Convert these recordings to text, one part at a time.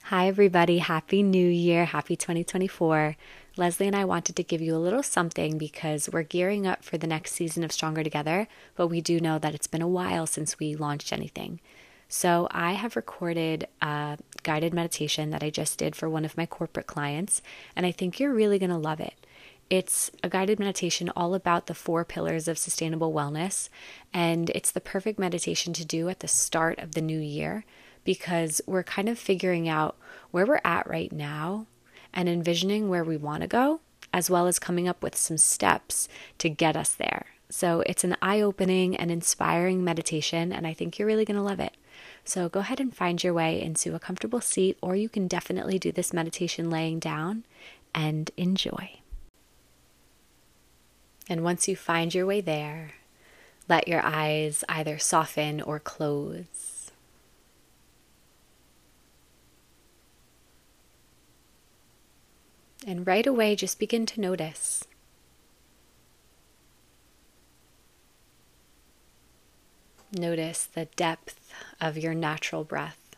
Hi, everybody. Happy New Year. Happy 2024. Leslie and I wanted to give you a little something because we're gearing up for the next season of Stronger Together, but we do know that it's been a while since we launched anything. So I have recorded a guided meditation that I just did for one of my corporate clients, and I think you're really going to love it. It's a guided meditation all about the 4 pillars of sustainable wellness, and it's the perfect meditation to do at the start of the new year because we're kind of figuring out where we're at right now and envisioning where we want to go, as well as coming up with some steps to get us there. So it's an eye-opening and inspiring meditation, and I think you're really going to love it. So go ahead and find your way into a comfortable seat, or you can definitely do this meditation laying down and enjoy. And once you find your way there, let your eyes either soften or close. And right away, just begin to notice. Notice the depth of your natural breath.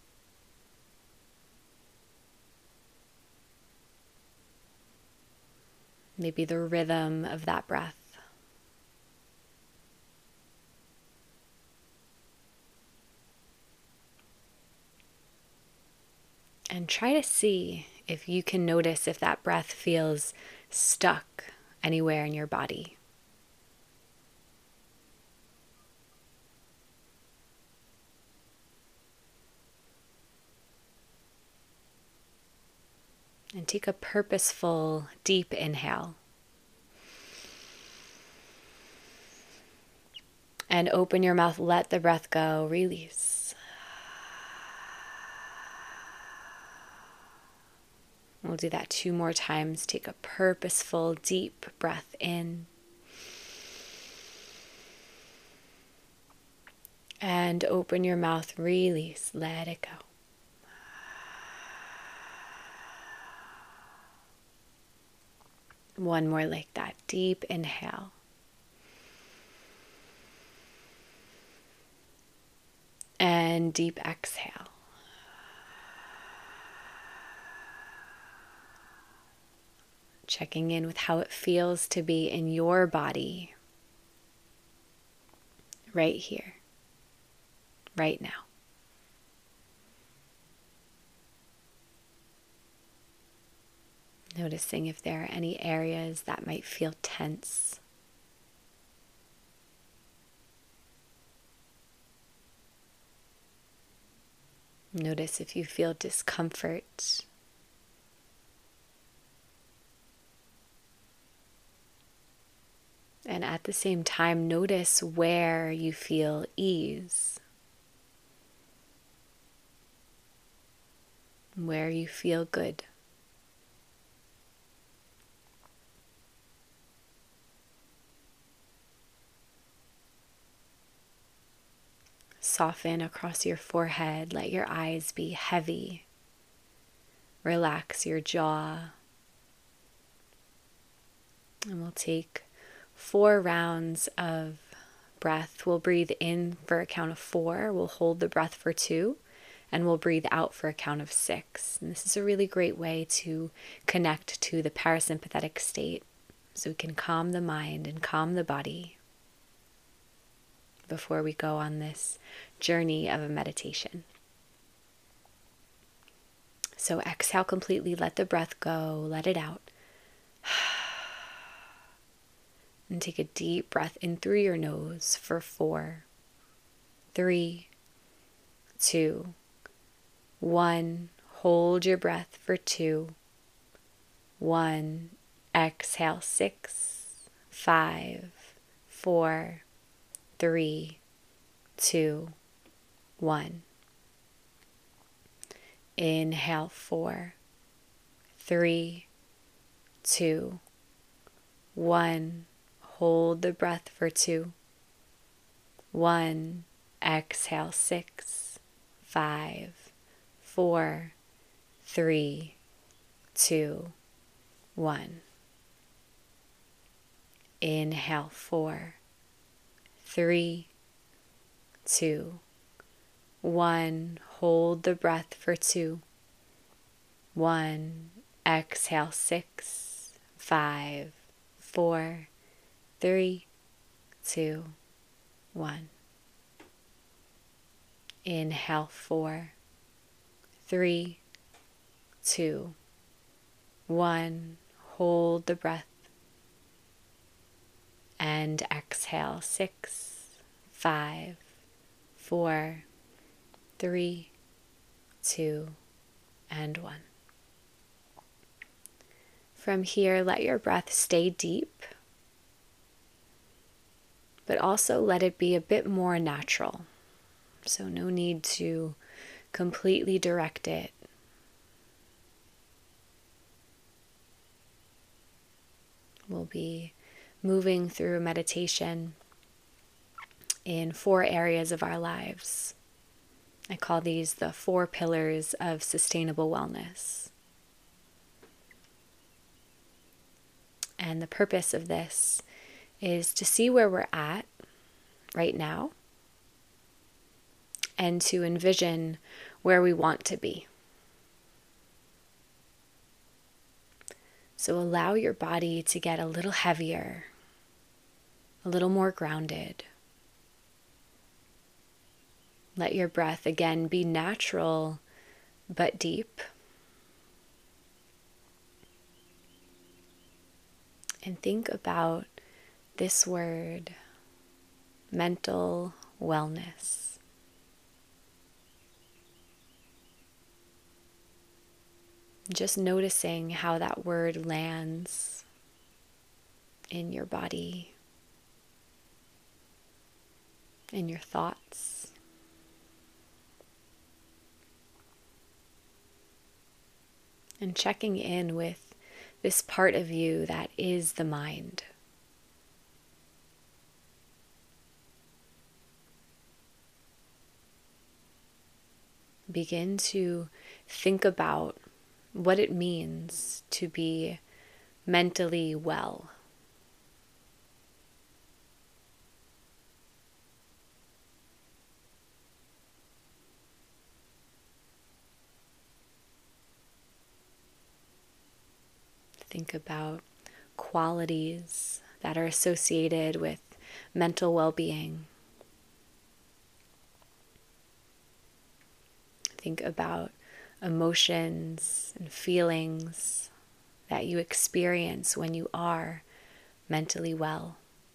Maybe the rhythm of that breath. And try to see if you can notice if that breath feels stuck anywhere in your body. And take a purposeful, deep inhale. And open your mouth, let the breath go, release. We'll do that 2 more times. Take a purposeful, deep breath in. And open your mouth, release, let it go. One more like that, deep inhale. And deep exhale. Checking in with how it feels to be in your body right here, right now. Noticing if there are any areas that might feel tense. Notice if you feel discomfort. And at the same time, notice where you feel ease, where you feel good. Soften across your forehead, let your eyes be heavy. Relax your jaw. And we'll take 4 rounds of breath. We'll breathe in for a count of 4. We'll hold the breath for 2. And we'll breathe out for a count of 6. And this is a really great way to connect to the parasympathetic state so we can calm the mind and calm the body before we go on this journey of a meditation. So exhale completely, let the breath go, let it out. And take a deep breath in through your nose for 4, 3, 2, 1. Hold your breath for 2, 1. Exhale 6, 5, 4, 3, 2, 1. Inhale 4, 3, 2, 1. Hold the breath for 2, 1. Exhale 6, 5, 4, 3, 2, 1. Inhale 4, 3, 2, 1. Hold the breath for 2, 1. Exhale, 6, 5, 4, 3, 2, 1. Inhale, 4, 3, 2, 1. Hold the breath. And exhale, 6, 5, 4, 3, 2, and 1. From here, let your breath stay deep, but also let it be a bit more natural. So no need to completely direct it. We'll be moving through meditation in 4 areas of our lives. I call these the 4 pillars of sustainable wellness. And the purpose of this is to see where we're at right now and to envision where we want to be. So allow your body to get a little heavier, a little more grounded. Let your breath again be natural but deep. And think about this word, mental wellness. Just noticing how that word lands in your body, in your thoughts. And checking in with this part of you that is the mind. Begin to think about what it means to be mentally well. Think about qualities that are associated with mental well-being. Think about emotions and feelings that you experience when you are mentally well.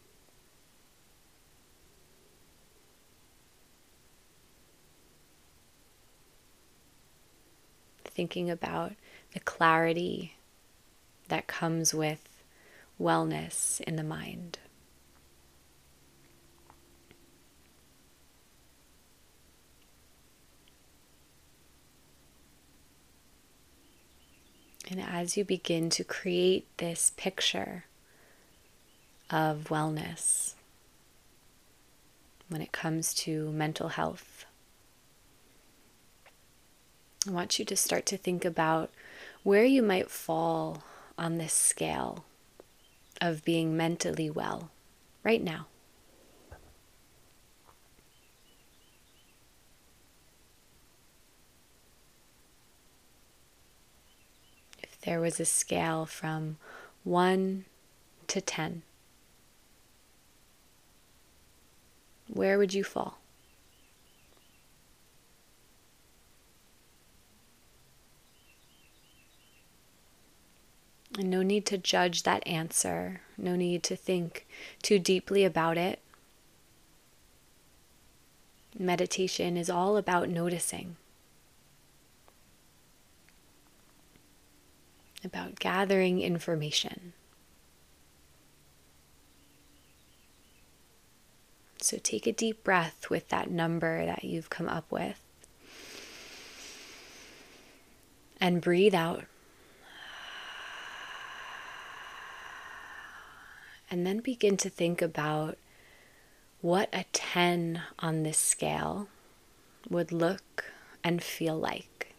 Thinking about the clarity that comes with wellness in the mind. And as you begin to create this picture of wellness when it comes to mental health, I want you to start to think about where you might fall on this scale of being mentally well right now. If there was a scale from 1 to 10, where would you fall? And no need to judge that answer. No need to think too deeply about it. Meditation is all about noticing, about gathering information. So take a deep breath with that number that you've come up with. And breathe out. And then begin to think about what a 10 on this scale would look and feel like.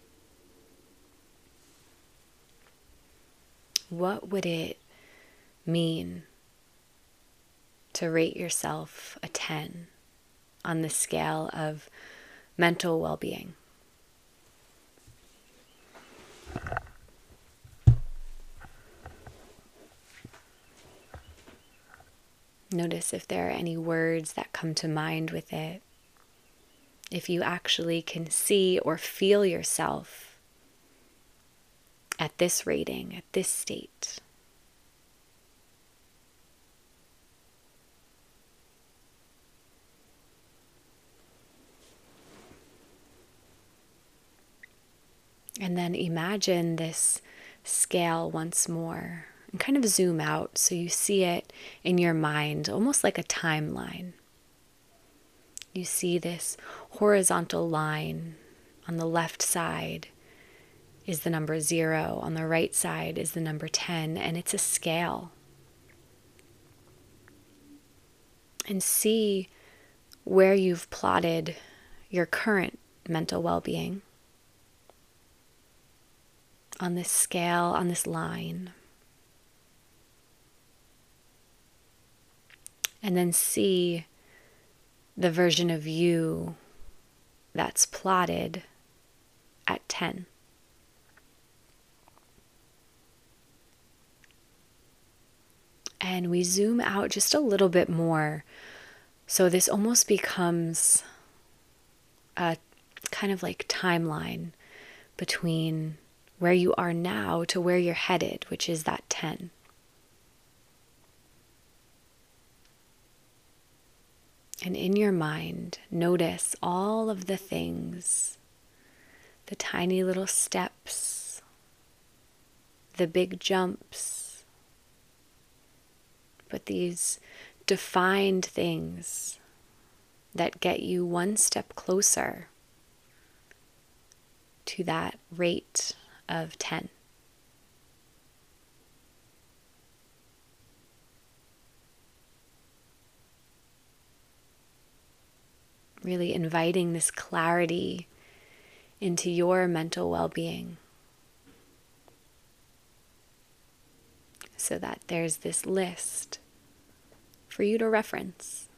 What would it mean to rate yourself a 10 on the scale of mental well-being? Notice if there are any words that come to mind with it. If you actually can see or feel yourself at this rating, at this state. And then imagine this scale once more and kind of zoom out so you see it in your mind, almost like a timeline. You see this horizontal line. On the left side is the number 0, on the right side is the number 10, and it's a scale. And see where you've plotted your current mental well-being on this scale, on this line. And then see the version of you that's plotted at 10. And we zoom out just a little bit more. So this almost becomes a kind of like timeline between where you are now to where you're headed, which is that 10. And in your mind, notice all of the things, the tiny little steps, the big jumps, but these defined things that get you one step closer to that rate of 10. Really inviting this clarity into your mental well-being so that there's this list for you to reference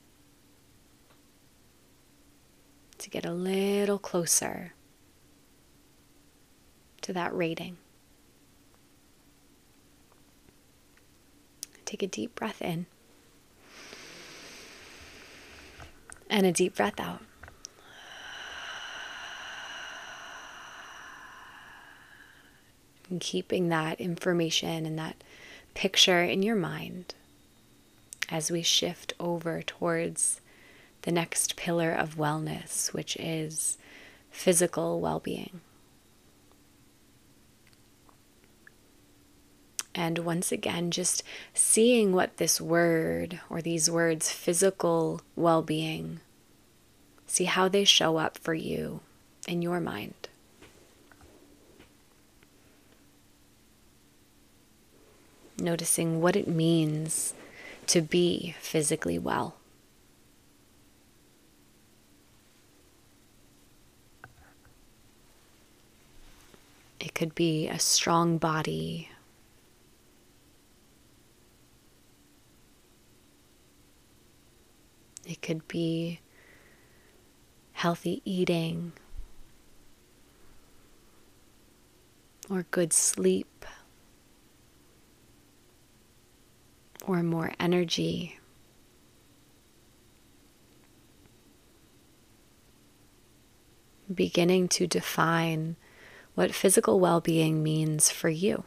to get a little closer to that rating. Take a deep breath in and a deep breath out. And keeping that information and that picture in your mind as we shift over towards the next pillar of wellness, which is physical well-being. And once again, just seeing what this word or these words, physical well-being, see how they show up for you in your mind. Noticing what it means to be physically well. It could be a strong body. It could be healthy eating or good sleep or more energy. Beginning to define what physical well-being means for you.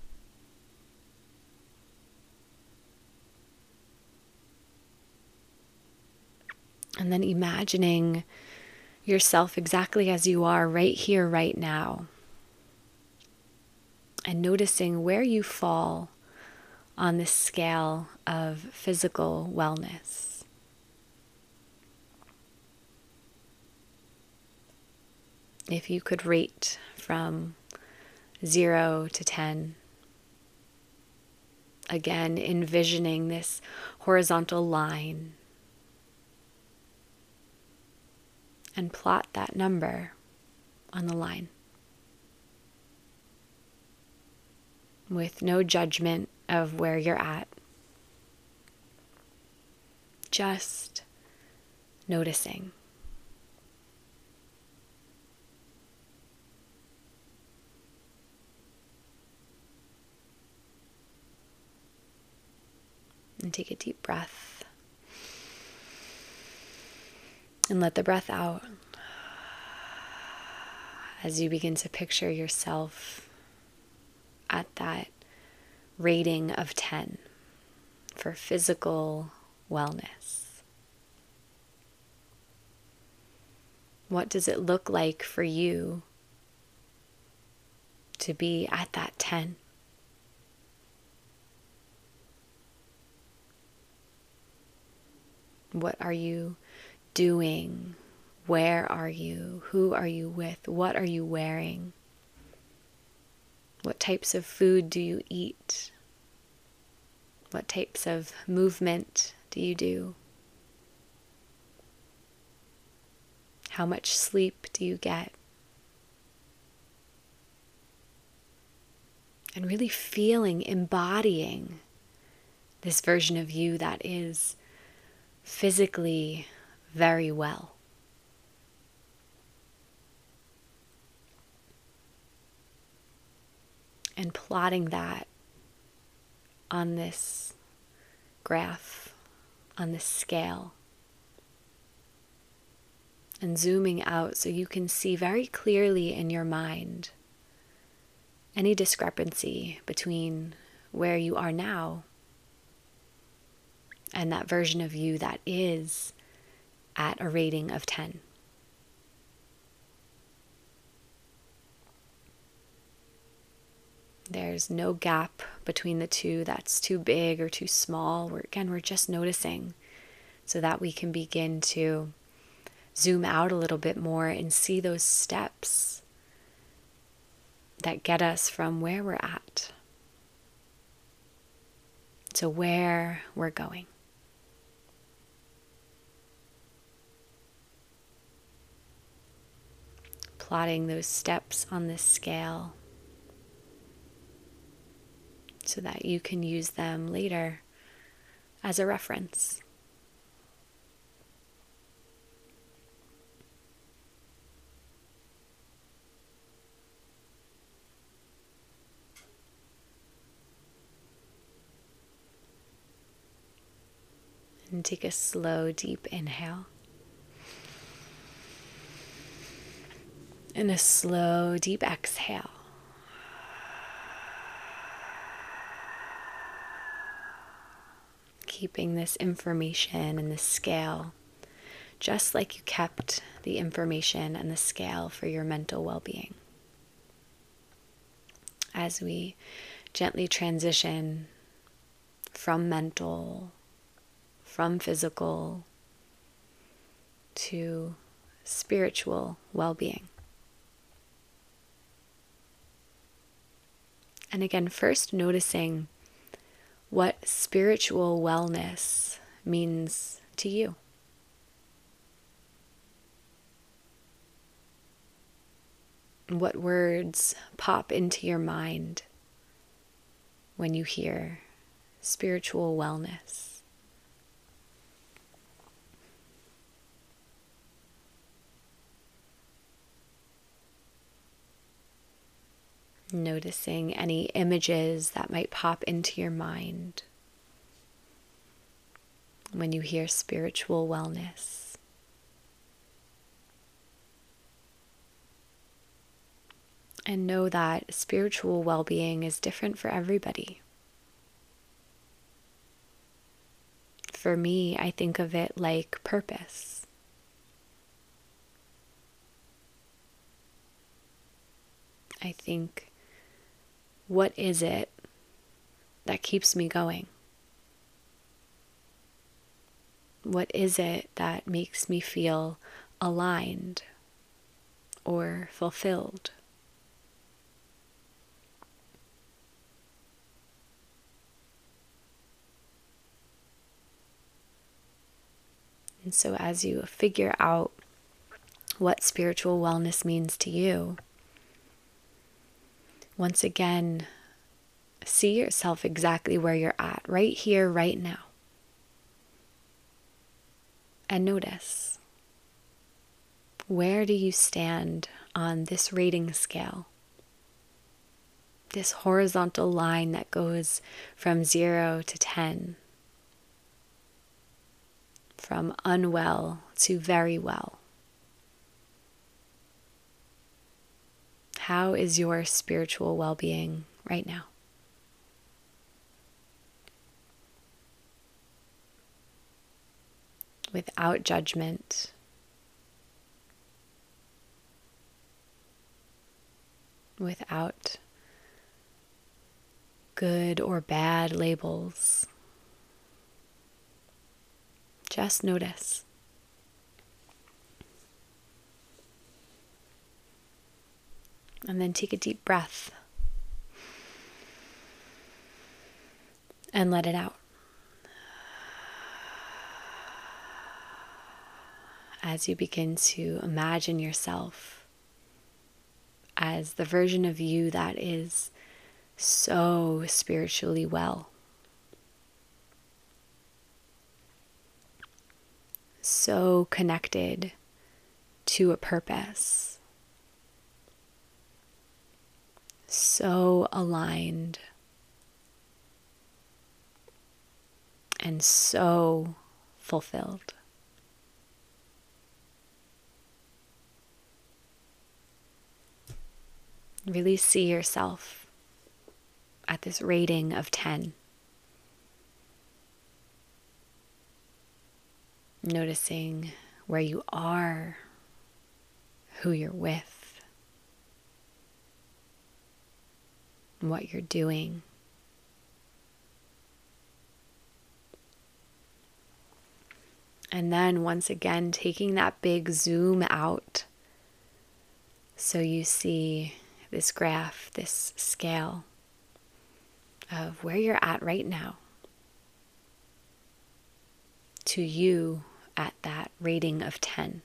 And then imagining yourself exactly as you are right here, right now. And noticing where you fall on this scale of physical wellness. If you could rate from 0 to 10, again, envisioning this horizontal line and plot that number on the line with no judgment of where you're at. Just noticing. And take a deep breath. And let the breath out as you begin to picture yourself at that rating of 10 for physical wellness. What does it look like for you to be at that 10? What are you doing? Where are you? Who are you with? What are you wearing? What types of food do you eat? What types of movement do you do? How much sleep do you get? And really feeling, embodying this version of you that is physically very well. And plotting that on this graph, on this scale. And zooming out so you can see very clearly in your mind any discrepancy between where you are now and that version of you that is at a rating of 10. There's no gap between the two that's too big or too small. We're just noticing so that we can begin to zoom out a little bit more and see those steps that get us from where we're at to where we're going. Plotting those steps on this scale so that you can use them later as a reference. And take a slow, deep inhale. And a slow, deep exhale. Keeping this information and this scale just like you kept the information and the scale for your mental well-being. As we gently transition from mental, from physical, to spiritual well-being. And again, first noticing what spiritual wellness means to you. What words pop into your mind when you hear spiritual wellness? Noticing any images that might pop into your mind when you hear spiritual wellness. And know that spiritual well-being is different for everybody. For me, I think of it like purpose. I think, what is it that keeps me going? What is it that makes me feel aligned or fulfilled? And so as you figure out what spiritual wellness means to you, once again, see yourself exactly where you're at, right here, right now. And notice, where do you stand on this rating scale? This horizontal line that goes from 0 to 10. from unwell to very well. How is your spiritual well-being right now? Without judgment, without good or bad labels. Just notice. And then take a deep breath and let it out. As you begin to imagine yourself as the version of you that is so spiritually well, so connected to a purpose, so aligned, and so fulfilled. Really see yourself at this rating of 10. Noticing where you are, who you're with, what you're doing. And then once again, taking that big zoom out so you see this graph, this scale of where you're at right now, to you at that rating of 10.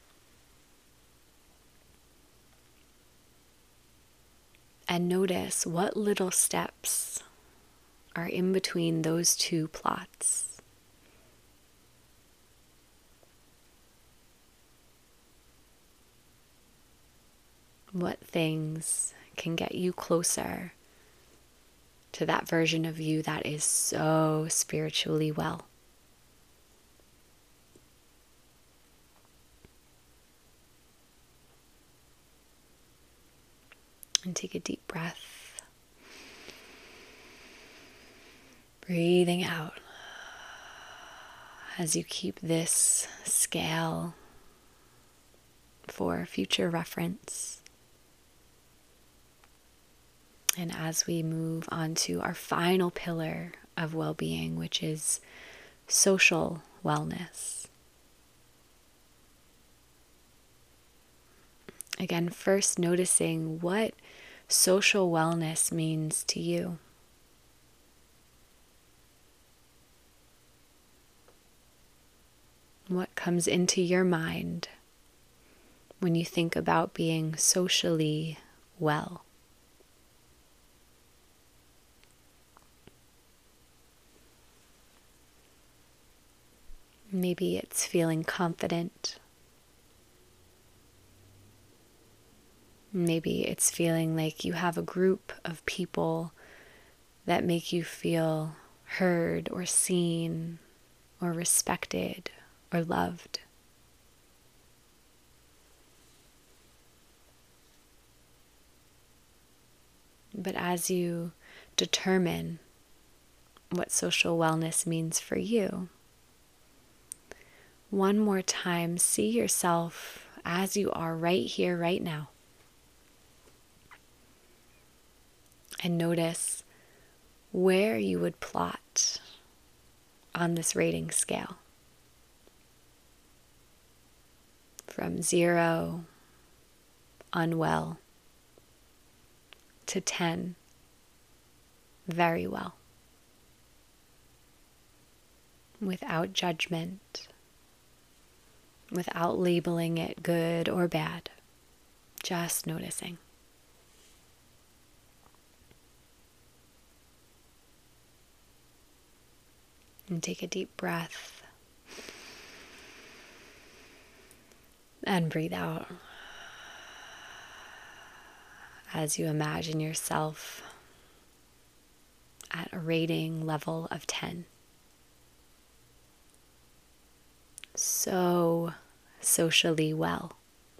And notice what little steps are in between those two plots. What things can get you closer to that version of you that is so spiritually well? And take a deep breath. Breathing out as you keep this scale for future reference. And as we move on to our final pillar of well-being, which is social wellness. Again, first noticing what social wellness means to you. What comes into your mind when you think about being socially well? Maybe it's feeling confident. Maybe it's feeling like you have a group of people that make you feel heard or seen or respected or loved. But as you determine what social wellness means for you, one more time, see yourself as you are right here, right now. And notice where you would plot on this rating scale. From 0, unwell, to 10, very well. Without judgment, without labeling it good or bad, just noticing. And take a deep breath and breathe out as you imagine yourself at a rating level of 10. so socially well.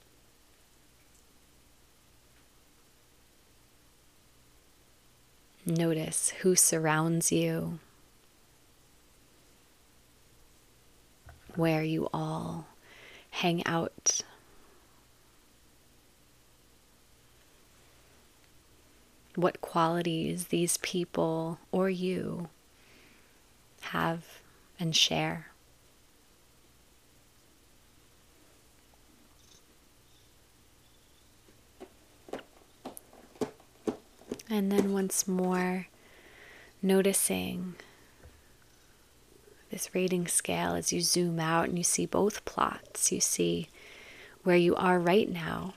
Notice who surrounds you, where you all hang out. What qualities these people or you have and share. And then once more, noticing this rating scale as you zoom out and you see both plots. You see where you are right now,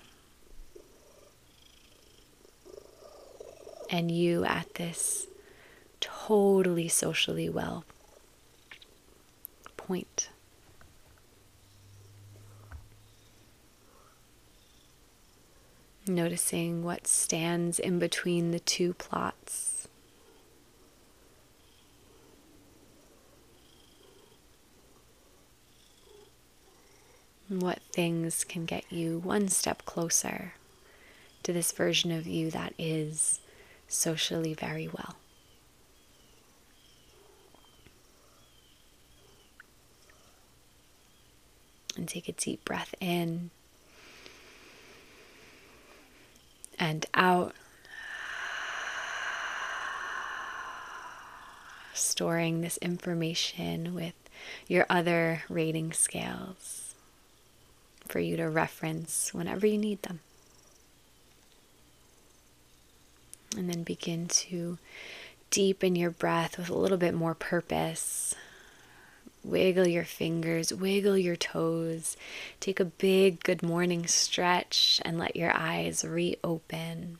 and you at this totally socially well point. Noticing what stands in between the two plots. What things can get you one step closer to this version of you that is socially very well. And take a deep breath in and out, storing this information with your other rating scales for you to reference whenever you need them. And then begin to deepen your breath with a little bit more purpose. Wiggle your fingers, wiggle your toes. Take a big good morning stretch and let your eyes reopen.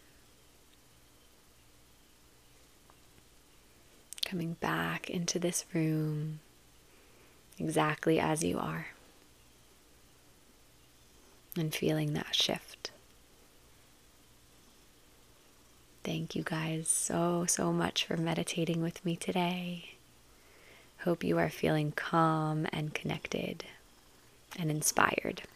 Coming back into this room exactly as you are. And feeling that shift. Thank you guys so much for meditating with me today. Hope you are feeling calm and connected and inspired.